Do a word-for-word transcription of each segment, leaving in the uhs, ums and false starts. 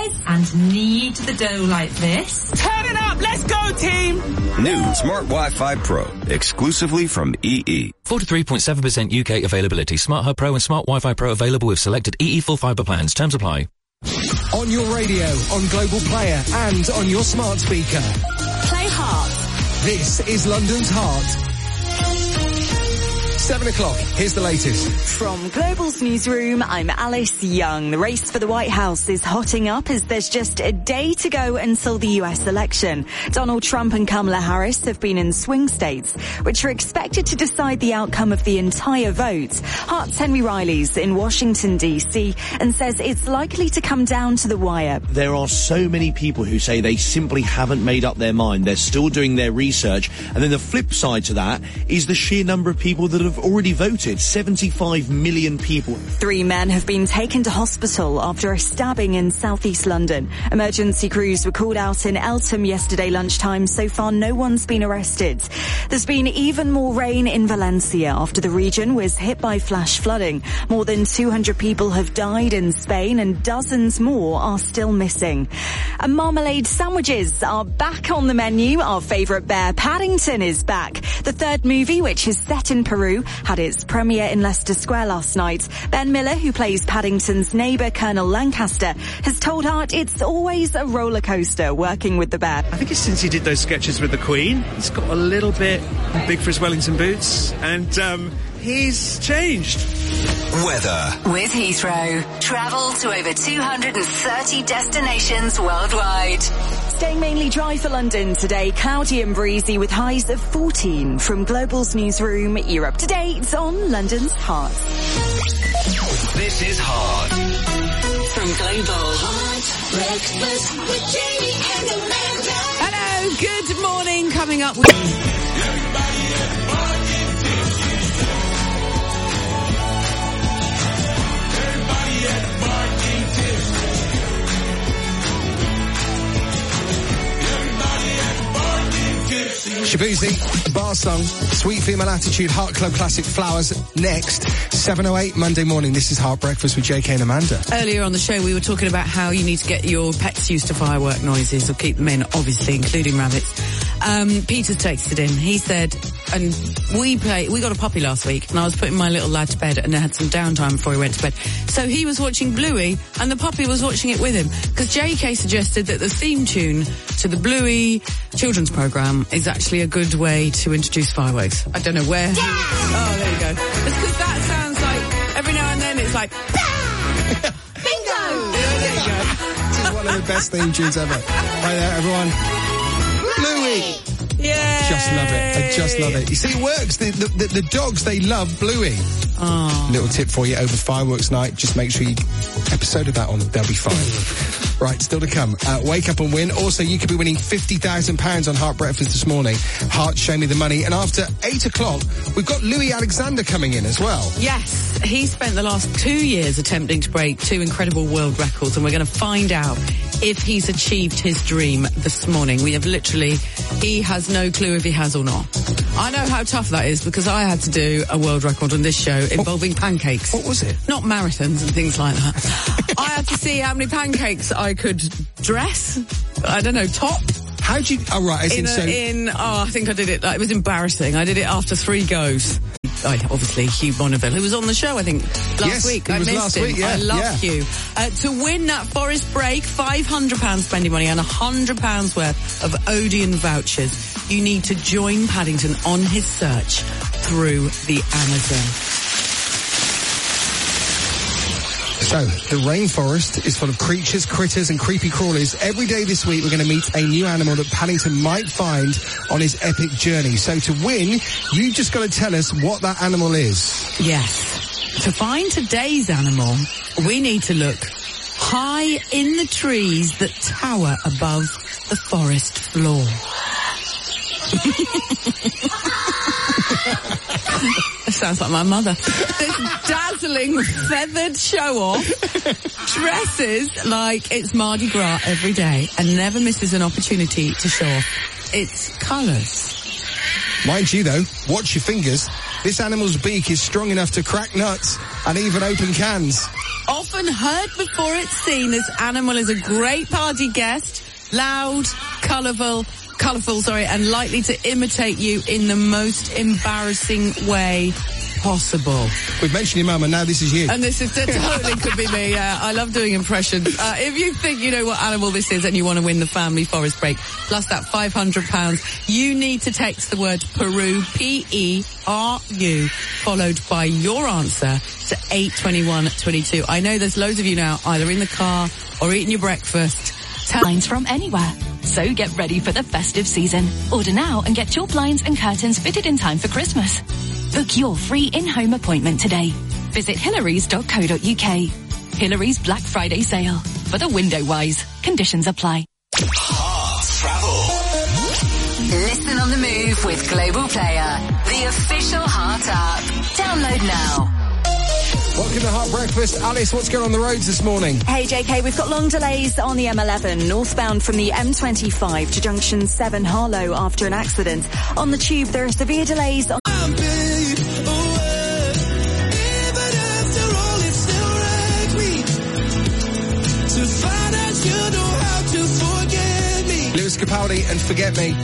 size and knead the dough like this. Turn it up! Let's go, team! New Smart Wi-Fi Pro, exclusively from E E. forty-three point seven percent U K availability. Smart Hub Pro and Smart Wi-Fi Pro available with selected E E full fibre plans. Terms apply. On your radio, on Global Player, and on your smart speaker. Play Heart. This is London's Heart. Seven o'clock, here's the latest. From Global's newsroom, I'm Alice Young. The race for the White House is hotting up as there's just a day to go until the U S election. Donald Trump and Kamala Harris have been in swing states, which are expected to decide the outcome of the entire vote. Heart's Henry Riley's in Washington, D C, and says it's likely to come down to the wire. There are so many people who say they simply haven't made up their mind. They're still doing their research. And then the flip side to that is the sheer number of people that have already voted. seventy-five million people. Three men have been taken to hospital after a stabbing in southeast London. Emergency crews were called out in Eltham yesterday lunchtime. So far, no one's been arrested. There's been even more rain in Valencia after the region was hit by flash flooding. More than two hundred people have died in Spain and dozens more are still missing. And marmalade sandwiches are back on the menu. Our favourite bear, Paddington, is back. The third movie, which is set in Peru, had its premiere in Leicester Square last night. Ben Miller, who plays Paddington's neighbour, Colonel Lancaster, has told Heart it's always a roller coaster working with the bear. I think it's since he did those sketches with the Queen. He's got a little bit big for his Wellington boots, and um, he's changed. Weather. With Heathrow, travel to over two hundred thirty destinations worldwide. Staying mainly dry for London today, cloudy and breezy with highs of fourteen. From Global's newsroom, you're up to date on London's Heart. This is Heart. From Global. Heart Breakfast with Jamie and Amanda. Hello, good morning. Coming up with... Everybody at Barking Everybody at Barking Shabuzi, Bar Song, Sweet Female Attitude, Heart Club Classic Flowers. Next, seven oh eight Monday morning. This is Heart Breakfast with J K and Amanda. Earlier on the show, we were talking about how you need to get your pets used to firework noises, or keep them in, obviously, including rabbits. Um, Peter's texted in. He said, and we play, we got a puppy last week, and I was putting my little lad to bed, and I had some downtime before he went to bed. So he was watching Bluey, and the puppy was watching it with him. Because J K suggested that the theme tune to the Bluey children's programme is actually a good way to introduce fireworks. I don't know where. Yeah! Oh, there you go. It's because that sounds like, every now and then it's like, bingo! Yeah, there you go. This is one of the best theme tunes ever. Right there, everyone. Bluey! Yeah. Just love it. I just love it. You see, it works. The, the, the, the dogs, they love Bluey. Oh. Little tip for you over fireworks night. Just make sure you episode of that on. They'll be fine. Right, still to come. Uh, wake up and win. Also, you could be winning fifty thousand pounds on Heart Breakfast this morning. Heart, show me the money. And after eight o'clock, we've got Louis Alexander coming in as well. Yes. He spent the last two years attempting to break two incredible world records, and we're going to find out if he's achieved his dream this morning. We have literally, he has no clue if he has or not. I know how tough that is because I had to do a world record on this show involving what, pancakes. What was it? Not marathons and things like that. I had to see how many pancakes I could dress. I don't know, top. How'd you, oh right, as in, in, a, so... in, oh, I think I did it, like, it was embarrassing. I did it after three goes. I, obviously, Hugh Bonneville, who was on the show, I think, last yes, week. I missed last him. Week, yeah, I love yeah. Hugh. Uh, to win that Forest Break, five hundred pounds spending money and one hundred pounds worth of Odeon vouchers, you need to join Paddington on his search through the Amazon. So, the rainforest is full of creatures, critters and creepy crawlies. Every day this week we're going to meet a new animal that Paddington might find on his epic journey. So to win, you just got to tell us what that animal is. Yes. To find today's animal, we need to look high in the trees that tower above the forest floor. Sounds like my mother. This dazzling feathered show-off dresses like it's Mardi Gras every day and never misses an opportunity to show off its colours. Mind you, though, watch your fingers. This animal's beak is strong enough to crack nuts and even open cans. Often heard before it's seen, this animal is a great party guest, loud, colourful, colourful, sorry, and likely to imitate you in the most embarrassing way possible. We've mentioned your mum, and now this is you. And this is it totally could be me. Yeah, I love doing impressions. Uh, if you think you know what animal this is and you want to win the family forest break, plus that five hundred pounds, you need to text the word Peru, P E R U, followed by your answer to eight twenty-one twenty-two. I know there's loads of you now, either in the car or eating your breakfast. Blinds from anywhere. So get ready for the festive season. Order now and get your blinds and curtains fitted in time for Christmas. Book your free in-home appointment today. Visit hillarys dot co dot uk. Hillary's Black Friday sale. For the window wise. Conditions apply. Heart Travel. Listen on the move with Global Player, the official Heart app. Download now. Welcome to Heart Breakfast. Alice, what's going on the roads this morning? Hey, J K, we've got long delays on the M eleven, northbound from the M twenty-five to junction seven Harlow after an accident. On the tube, there are severe delays on... Lewis Capaldi and Forget Me.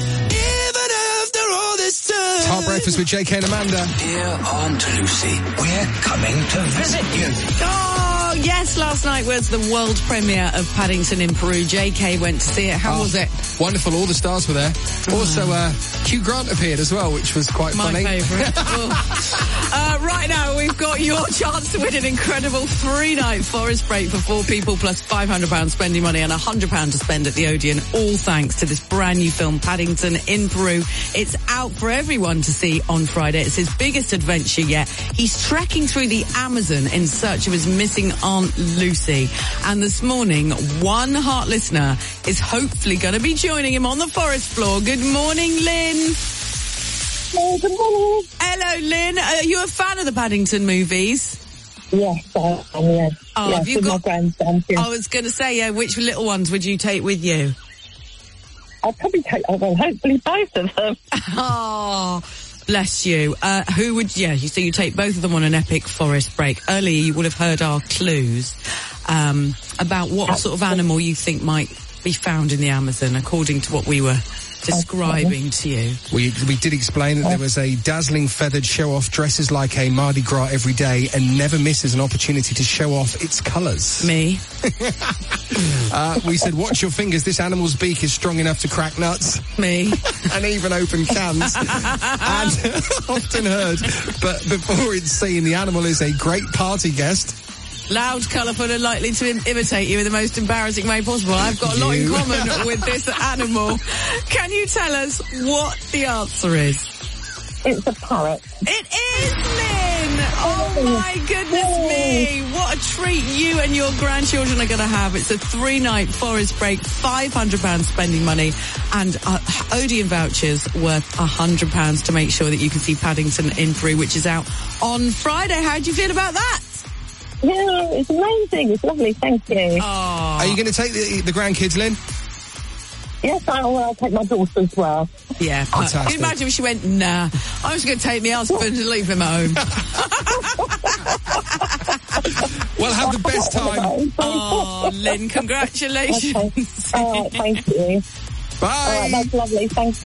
It's Heart Breakfast with J K and Amanda. Dear Aunt Lucy, we're coming to visit you. Oh, yes, last night was the world premiere of Paddington in Peru. J K went to see it. How oh, was it? Wonderful. All the stars were there. Also, uh, Hugh Grant appeared as well, which was quite My funny. My favourite. uh, right now, we've got your chance to win an incredible three-night forest break for four people, plus five hundred pounds spending money and one hundred pounds to spend at the Odeon, all thanks to this brand new film, Paddington in Peru. It's out for everyone to see on Friday. It's his biggest adventure yet. He's trekking through the Amazon in search of his missing Aunt Lucy. And this morning, one Heart listener is hopefully going to be joining him on the forest floor. Good morning, Lynn. Hello, good morning. Hello, Lynn. Are you a fan of the Paddington movies? Yes, I am, yes. Oh, yes, have you with got... my grandson, yes. I was going to say, yeah, which little ones would you take with you? I'll probably take, oh, well, hopefully both of them. Oh, bless you. Uh, who would, yeah, you so you take both of them on an epic forest break. Earlier you would have heard our clues um, about what sort of animal you think might be found in the Amazon, according to what we were describing okay. to you. We we did explain that there was a dazzling feathered show-off, dresses like a Mardi Gras every day and never misses an opportunity to show off its colours. Me. uh, we said, watch your fingers, this animal's beak is strong enough to crack nuts. Me. And even open cans. And often heard, but before it's seen, the animal is a great party guest. Loud, colourful and likely to im- imitate you in the most embarrassing way possible. I've got a lot in common with this animal. Can you tell us what the answer is? It's a parrot. It is, Lynn! Oh my goodness me! What a treat you and your grandchildren are going to have. It's a three-night forest break, five hundred pounds spending money, and uh, Odeon vouchers worth one hundred pounds to make sure that you can see Paddington in Peru, which is out on Friday. How do you feel about that? Yeah, it's amazing. It's lovely. Thank you. Aww. Are you going to take the, the grandkids, Lynn? Yes, I'll uh, take my daughter as well. Yeah. Fantastic. Can you imagine if she went, nah, I was going to take my husband and leave him at home. Well, have the best time. Oh, Lynn, congratulations. Okay. All right, thank you. Bye. All right, that's lovely. Thanks.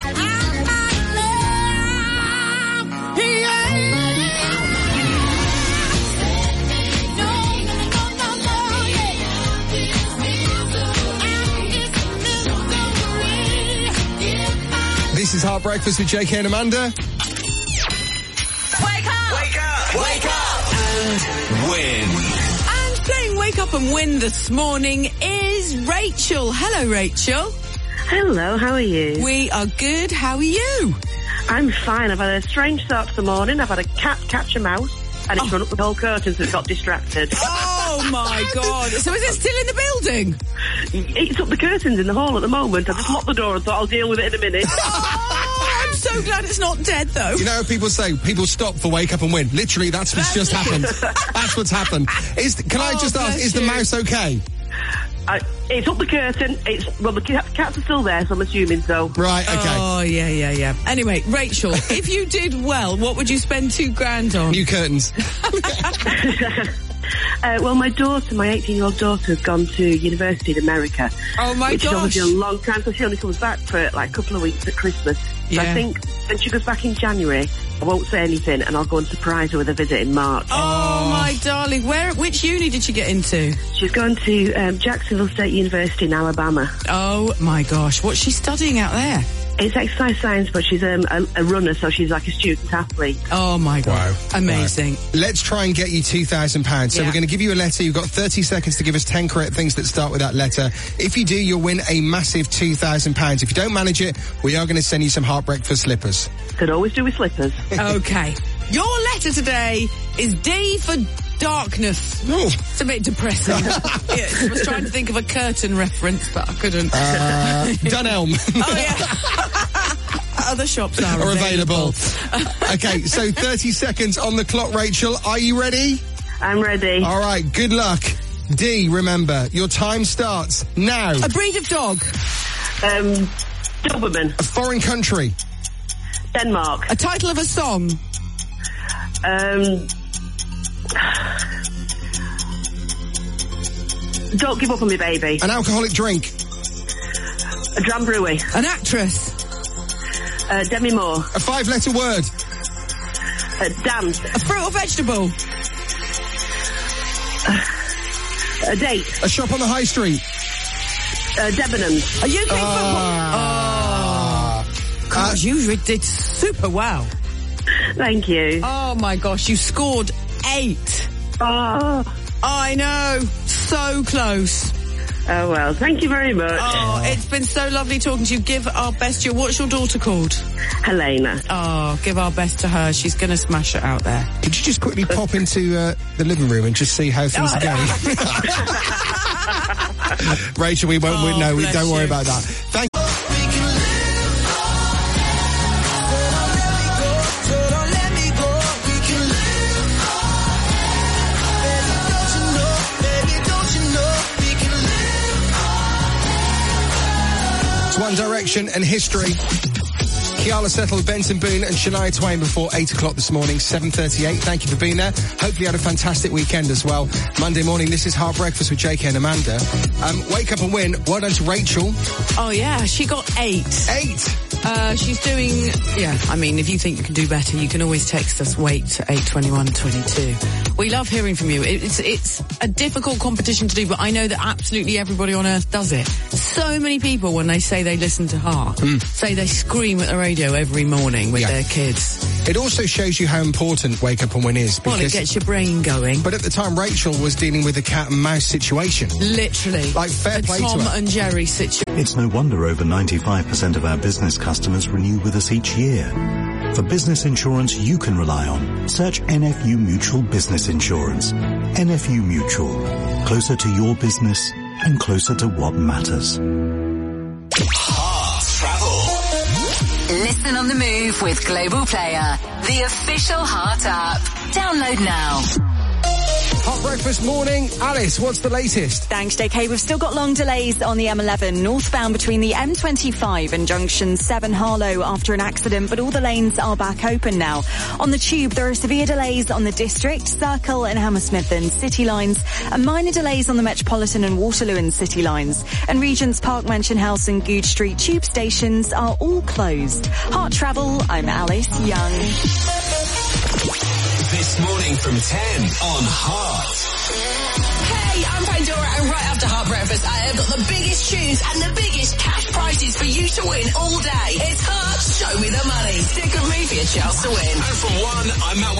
This is Heart Breakfast with J K and Amanda. Wake up! Wake up! Wake up! And win. And playing Wake Up and Win this morning is Rachel. Hello, Rachel. Hello, how are you? We are good. How are you? I'm fine. I've had a strange start to the morning. I've had a cat catch a mouse, and it's oh. run up the whole curtains and it got distracted. Oh, my God. So is it still in the building? It's up the curtains in the hall at the moment. I just locked the door and thought I'll deal with it in a minute. Oh, I'm so glad it's not dead, though. You know, people say, people stop for Wake Up and Win. Literally, that's what's just happened. That's what's happened. Is, can oh, I just ask, is you. the mouse okay? Uh, it's up the curtain. It's well, the cats are still there, so I'm assuming so. Right, okay. Oh, yeah, yeah, yeah. Anyway, Rachel, if you did well, what would you spend two grand on? New curtains. Uh, well, my daughter, my eighteen-year-old daughter, has gone to university in America. Oh, my which gosh. is obviously a long time, so she only comes back for like a couple of weeks at Christmas. So Yeah. I think when she goes back in January, I won't say anything, and I'll go and surprise her with a visit in March. Oh, my darling. Where? Which uni did she get into? She's gone to um, Jacksonville State University in Alabama. Oh, my gosh. What's she studying out there? It's exercise science, but she's um, a, a runner, so she's like a student athlete. Oh, my God. Wow. Amazing. Right. Let's try and get you two thousand pounds. So Yeah. we're going to give you a letter. You've got thirty seconds to give us ten correct things that start with that letter. If you do, you'll win a massive two thousand pounds. If you don't manage it, we are going to send you some Heart Breakfast slippers. Could always do with slippers. Okay. Your letter today is D for darkness. Oh. It's a bit depressing. Yeah, I was trying to think of a curtain reference, but I couldn't. Uh, Dunelm. Oh, yeah. Other shops are, Are available. available. Okay, so thirty seconds on the clock, Rachel. Are you ready? I'm ready. All right, good luck. D, remember, your time starts now. A breed of dog. Um, Doberman. A foreign country. Denmark. A title of a song. Um, Don't Give Up on Me, Baby. An alcoholic drink. A Drambuie. An actress. Uh, Demi Moore. A five-letter word. Uh, dance. A fruit or vegetable. Uh, a date. A shop on the high street. Uh, Debenhams. A U K Ah. football. Oh. God, you did super well. Thank you. Oh, my gosh, you scored eight. Oh. I know. So close. Oh, well, thank you very much. Oh, it's been so lovely talking to you. Give our best to you. What's your daughter called? Helena. Oh, give our best to her. She's going to smash it out there. Could you just quickly pop into uh, the living room and just see how things Oh. are going? Rachel, we won't. Oh, we, no, we bless don't worry you. about that. Thank. It's One Direction and History. Kiala settled Benson Boone and Shania Twain before eight o'clock this morning, seven thirty-eight. Thank you for being there. Hopefully you had a fantastic weekend as well. Monday morning, this is Heart Breakfast with J K and Amanda. Um, wake up and win. Well done to Rachel. Oh, yeah, she got eight. Eight. Uh, she's doing, yeah, I mean, if you think you can do better, you can always text us weight to eight twenty-one twenty-two. We love hearing from you. It's, it's a difficult competition to do, but I know that absolutely everybody on earth does it. So many people, when they say they listen to Heart, mm. say they scream at the radio every morning with yeah. their kids. It also shows you how important Wake Up and Win is. Well, it gets your brain going. But at the time, Rachel was dealing with a cat and mouse situation. Literally. Like, fair a play Tom to her. and Jerry situation. It's no wonder over ninety-five percent of our business customers renew with us each year. For business insurance you can rely on, search N F U Mutual Business Insurance. N F U Mutual. Closer to your business and closer to what matters. Heart Travel. Listen on the move with Global Player, the official Heart app. Download now. Hot breakfast morning. Alice, what's the latest? Thanks, J K. We've still got long delays on the M eleven northbound between the M twenty-five and junction seven Harlow after an accident, but all the lanes are back open now. On the tube, there are severe delays on the District, Circle and Hammersmith and City lines, and minor delays on the Metropolitan and Waterloo and City lines. And Regent's Park, Mansion House and Goode Street tube stations are all closed. Heart Travel, I'm Alice Young. This morning from ten on Heart. Hey, I'm Pandora, and right after Heart Breakfast, I have got the biggest tunes and the biggest cash prizes for you to win all day. It's Heart, show me the money. Stick with me for your chance to win. And for one, I'm at...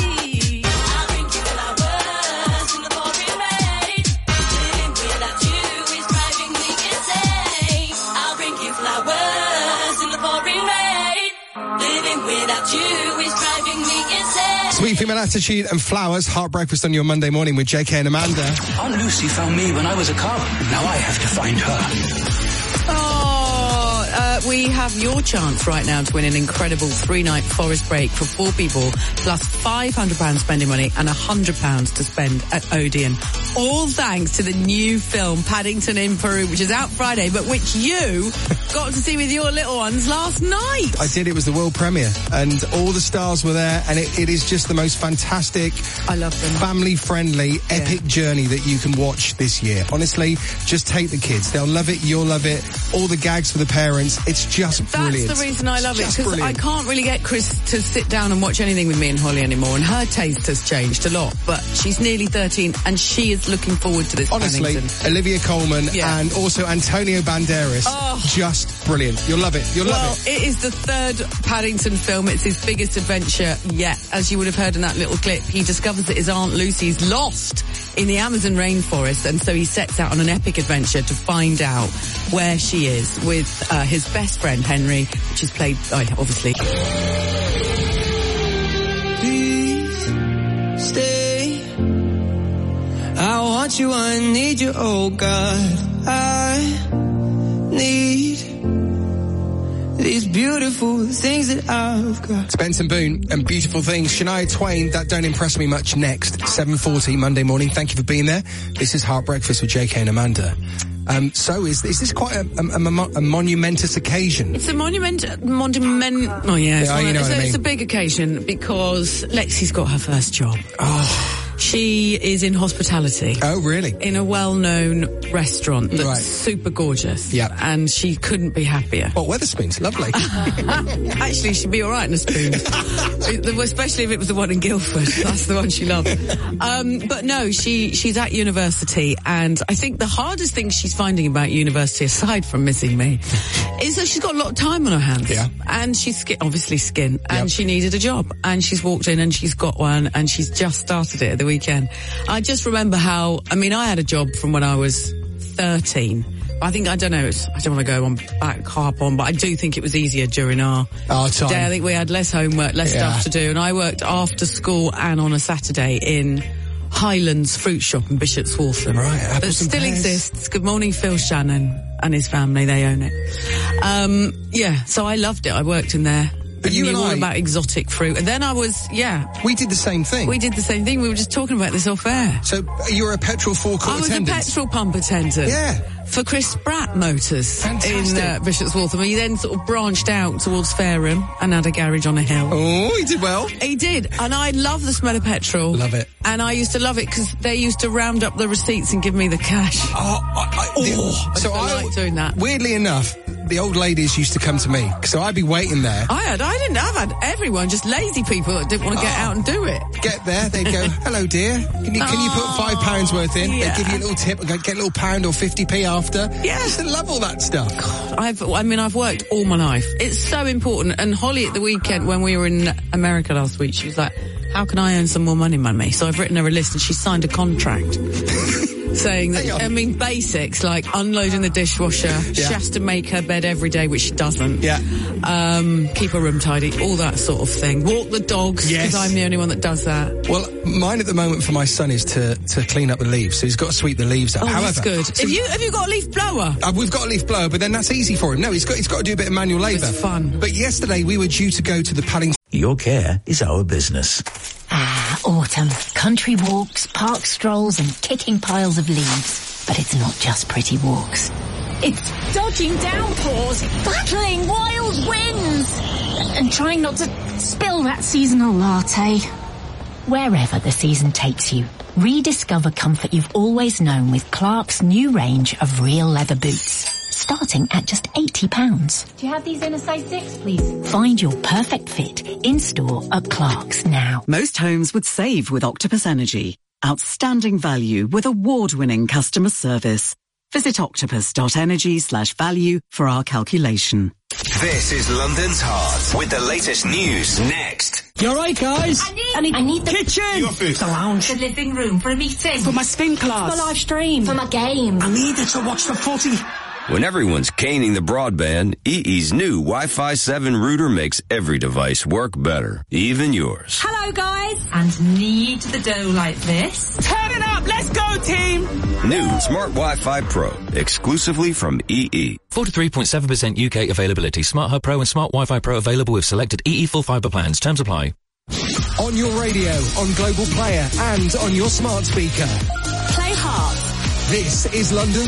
Sweet Female Attitude and Flowers. Heart Breakfast on your Monday morning with J K and Amanda. Aunt Lucy found me when I was a cub. Now I have to find her. Oh, uh, we have your chance right now to win an incredible three-night forest break for four people, plus five hundred pounds spending money and one hundred pounds to spend at Odeon. All thanks to the new film Paddington in Peru, which is out Friday, but which you got to see with your little ones last night. I did. It was the world premiere, and all the stars were there, and it, it is just the most fantastic, I love them, family-friendly, epic yeah. journey that you can watch this year. Honestly, just take the kids. They'll love it. You'll love it. All the gags for the parents. It's just That's brilliant. That's the reason I love it's it, because I can't really get Chris to sit down and watch anything with me and Holly anymore, and her taste has changed a lot, but she's nearly thirteen, and she is looking forward to this. Honestly, Paddington. Olivia Colman yeah. and also Antonio Banderas. Oh. Just brilliant. You'll love it. You'll well, love it. It is the third Paddington film. It's his biggest adventure yet. As you would have heard in that little clip, he discovers that his Aunt Lucy's lost in the Amazon rainforest, and so he sets out on an epic adventure to find out where she is with uh, his best friend, Henry, which is played, oh, obviously. Please stay. I want you, I need you, oh God. I need these beautiful things that I've got. It's Benson Boone and Beautiful Things. Shania Twain, That Don't Impress Me Much, next. seven forty Monday morning. Thank you for being there. This is Heart Breakfast with J K and Amanda. Um, so is, is this quite a, a, a, a monumentous occasion? It's a monument, monument, oh yeah, it's, yeah, you know it's, what a, I mean. It's a big occasion because Lexi's got her first job. Oh. She is in hospitality. Oh, really? In a well-known restaurant that's right. super gorgeous. Yeah. And she couldn't be happier. Oh, Wetherspoons, lovely. Actually, she'd be all right in a spoon. Especially if it was the one in Guildford. That's the one she loved. Um, but no, she she's at university, and I think the hardest thing she's finding about university, aside from missing me, is that she's got a lot of time on her hands. Yeah. And she's ski- obviously skin, and yep. she needed a job, and she's walked in and she's got one, and she's just started it at the weekend. I just remember how, I mean, I had a job from when I was thirteen. I think, I don't know, it's, I don't want to go on back, harp on, but I do think it was easier during our, our time. day. I think we had less homework, less yeah. stuff to do, and I worked after school and on a Saturday in Highlands Fruit Shop in Bishop's Waltham. Right, that still pears. exists. Good morning, Phil Shannon and his family, they own it. Um, yeah, so I loved it. I worked in there. But you and all I, about exotic fruit. And then I was, yeah. We did the same thing. We did the same thing. We were just talking about this off air. So you were a petrol forecourt I was attendant? a petrol pump attendant. Yeah. For Chris Spratt Motors. Fantastic. In uh, Bishop's Waltham. He then sort of branched out towards Fareham and had a garage on a hill. Oh, he did well. He did. And I love the smell of petrol. Love it. And I used to love it because they used to round up the receipts and give me the cash. Oh, I, I, oh the, so I, I like doing that. Weirdly enough, the old ladies used to come to me, so I'd be waiting there. I had, I didn't have had everyone, just lazy people that didn't want to get oh, out and do it. Get there, they'd go, hello dear, can you, can oh, you put five pounds worth in? Yeah. They'd give you a little tip, get a little pound or fifty p after. Yeah. I used to love all that stuff. God, I've, I mean, I've worked all my life. It's so important. And Holly at the weekend, when we were in America last week, she was like, how can I earn some more money, mummy? So I've written her a list and she signed a contract. Saying that, I mean, basics like unloading the dishwasher. Yeah. She has to make her bed every day, which she doesn't. Yeah. Um, keep her room tidy, all that sort of thing. Walk the dogs, because yes. I'm the only one that does that. Well, mine at the moment for my son is to, to clean up the leaves, so he's got to sweep the leaves up. Oh, However, that's good. So have you have you got a leaf blower? Uh, we've got a leaf blower, but then that's easy for him. No, he's got he's got to do a bit of manual labour. It's fun. But yesterday we were due to go to the Paddington. Your care is our business. Ah, autumn. Country walks, park strolls and kicking piles of leaves. But it's not just pretty walks. It's dodging downpours, battling wild winds, and trying not to spill that seasonal latte. Wherever the season takes you, rediscover comfort you've always known with Clark's new range of real leather boots. Starting at just eighty pounds. Do you have these in a size six, please? Find your perfect fit in-store at Clark's now. Most homes would save with Octopus Energy. Outstanding value with award-winning customer service. Visit octopus.energy slash value for our calculation. This is London's Heart with the latest news next. You alright, guys? I need, I need, I need the kitchen, the office, the lounge, the living room for a meeting, for my spin class, for my live stream, for my games. I need it to watch the footy. When everyone's caning the broadband, E E's new Wi-Fi seven router makes every device work better, even yours. Hello, guys. And knead the dough like this. Turn it up, let's go, team. New Smart Wi-Fi Pro, exclusively from E E. forty-three point seven percent U K availability. Smart Hub Pro and Smart Wi-Fi Pro available with selected E E full fibre plans. Terms apply. On your radio, on Global Player, and on your smart speaker. Play Heart. This is London.